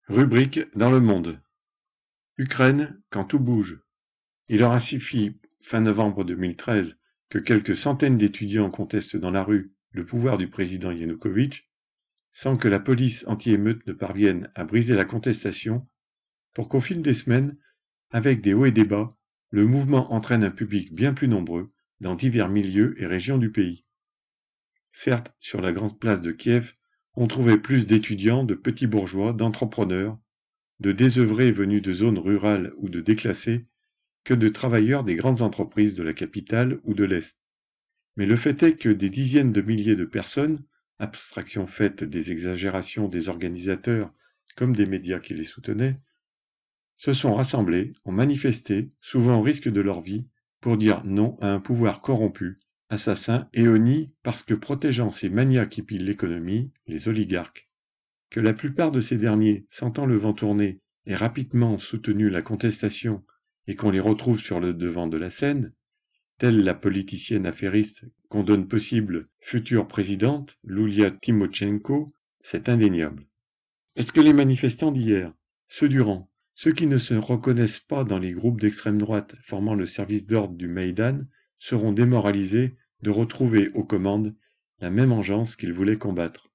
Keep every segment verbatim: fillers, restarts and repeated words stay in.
Rubrique dans le monde. Ukraine, quand tout bouge. Il aura suffi, fin novembre deux mille treize, que quelques centaines d'étudiants contestent dans la rue le pouvoir du président Yanukovych, sans que la police anti-émeute ne parvienne à briser la contestation, pour qu'au fil des semaines, avec des hauts et des bas, le mouvement entraîne un public bien plus nombreux dans divers milieux et régions du pays. Certes, sur la grande place de Kiev, on trouvait plus d'étudiants, de petits bourgeois, d'entrepreneurs, de désœuvrés venus de zones rurales ou de déclassés, que de travailleurs des grandes entreprises de la capitale ou de l'Est. Mais le fait est que des dizaines de milliers de personnes, abstraction faite des exagérations des organisateurs comme des médias qui les soutenaient, se sont rassemblés, ont manifesté, souvent au risque de leur vie, pour dire non à un pouvoir corrompu, assassin et honni parce que protégeant ces manias qui pillent l'économie, les oligarques. Que la plupart de ces derniers, sentant le vent tourner, aient rapidement soutenu la contestation et qu'on les retrouve sur le devant de la scène, telle la politicienne affairiste qu'on donne possible future présidente, Loulia Tymoshenko, c'est indéniable. Est-ce que les manifestants d'hier, ceux d'Uran, ceux qui ne se reconnaissent pas dans les groupes d'extrême droite formant le service d'ordre du Maïdan, seront démoralisés de retrouver aux commandes la même engeance qu'ils voulaient combattre?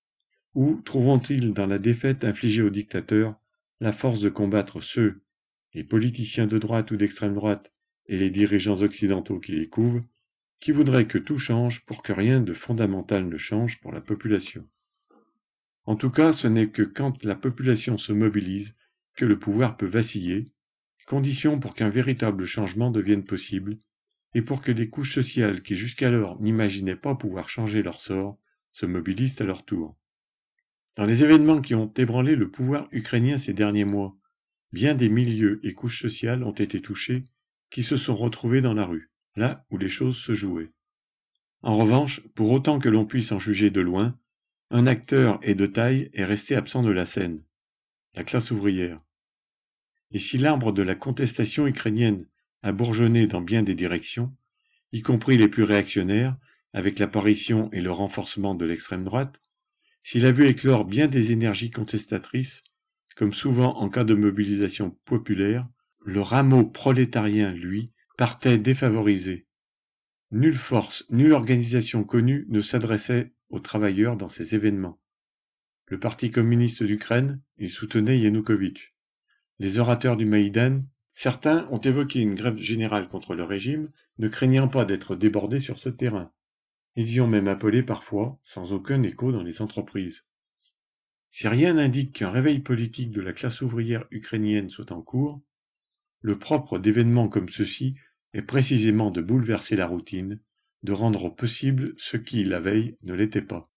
Ou trouveront-ils dans la défaite infligée aux dictateurs la force de combattre ceux, les politiciens de droite ou d'extrême droite et les dirigeants occidentaux qui les couvent, qui voudraient que tout change pour que rien de fondamental ne change pour la population? En tout cas, ce n'est que quand la population se mobilise que le pouvoir peut vaciller, condition pour qu'un véritable changement devienne possible, et pour que des couches sociales qui jusqu'alors n'imaginaient pas pouvoir changer leur sort se mobilisent à leur tour. Dans les événements qui ont ébranlé le pouvoir ukrainien ces derniers mois, bien des milieux et couches sociales ont été touchés qui se sont retrouvés dans la rue, là où les choses se jouaient. En revanche, pour autant que l'on puisse en juger de loin, un acteur et de taille est resté absent de la scène, la classe ouvrière. Et si l'arbre de la contestation ukrainienne a bourgeonné dans bien des directions, y compris les plus réactionnaires, avec l'apparition et le renforcement de l'extrême droite, s'il a vu éclore bien des énergies contestatrices, comme souvent en cas de mobilisation populaire, le rameau prolétarien, lui, partait défavorisé. Nulle force, nulle organisation connue ne s'adressait aux travailleurs dans ces événements. Le Parti communiste d'Ukraine, il soutenait Yanukovych. Les orateurs du Maïdan, certains ont évoqué une grève générale contre le régime, ne craignant pas d'être débordés sur ce terrain. Ils y ont même appelé parfois, sans aucun écho dans les entreprises. Si rien n'indique qu'un réveil politique de la classe ouvrière ukrainienne soit en cours, le propre d'événements comme ceux-ci est précisément de bouleverser la routine, de rendre possible ce qui, la veille, ne l'était pas.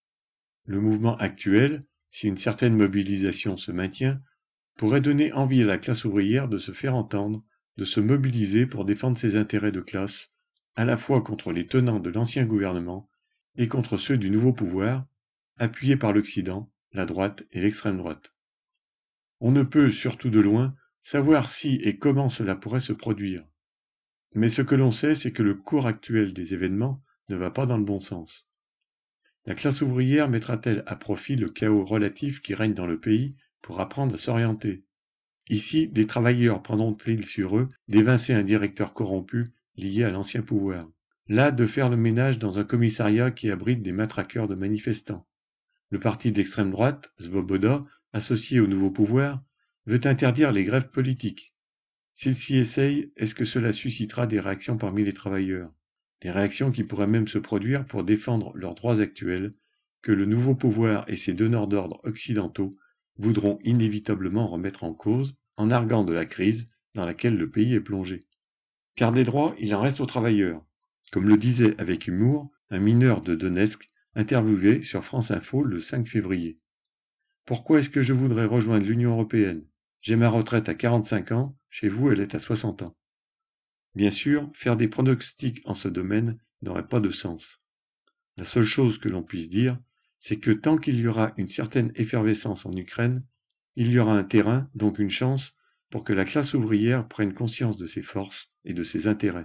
Le mouvement actuel, si une certaine mobilisation se maintient, pourrait donner envie à la classe ouvrière de se faire entendre, de se mobiliser pour défendre ses intérêts de classe, à la fois contre les tenants de l'ancien gouvernement et contre ceux du nouveau pouvoir, appuyés par l'Occident, la droite et l'extrême droite. On ne peut, surtout de loin, savoir si et comment cela pourrait se produire. Mais ce que l'on sait, c'est que le cours actuel des événements ne va pas dans le bon sens. La classe ouvrière mettra-t-elle à profit le chaos relatif qui règne dans le pays pour apprendre à s'orienter? Ici, des travailleurs prendront-ils sur eux d'évincer un directeur corrompu lié à l'ancien pouvoir? Là, de faire le ménage dans un commissariat qui abrite des matraqueurs de manifestants. Le parti d'extrême droite, Svoboda, associé au nouveau pouvoir, veut interdire les grèves politiques. S'il s'y essaye, est-ce que cela suscitera des réactions parmi les travailleurs? Des réactions qui pourraient même se produire pour défendre leurs droits actuels, que le nouveau pouvoir et ses donneurs d'ordre occidentaux voudront inévitablement remettre en cause, en arguant de la crise dans laquelle le pays est plongé. Car des droits, il en reste aux travailleurs, comme le disait avec humour un mineur de Donetsk interviewé sur France Info le cinq février. Pourquoi est-ce que je voudrais rejoindre l'Union européenne? J'ai ma retraite à quarante-cinq ans, chez vous elle est à soixante ans. Bien sûr, faire des pronostics en ce domaine n'aurait pas de sens. La seule chose que l'on puisse dire, c'est que tant qu'il y aura une certaine effervescence en Ukraine, il y aura un terrain, donc une chance, pour que la classe ouvrière prenne conscience de ses forces et de ses intérêts.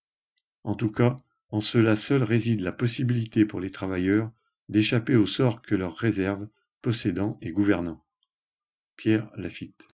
En tout cas, en cela seul réside la possibilité pour les travailleurs d'échapper au sort que leur réservent possédants et gouvernants. Pierre Lafitte.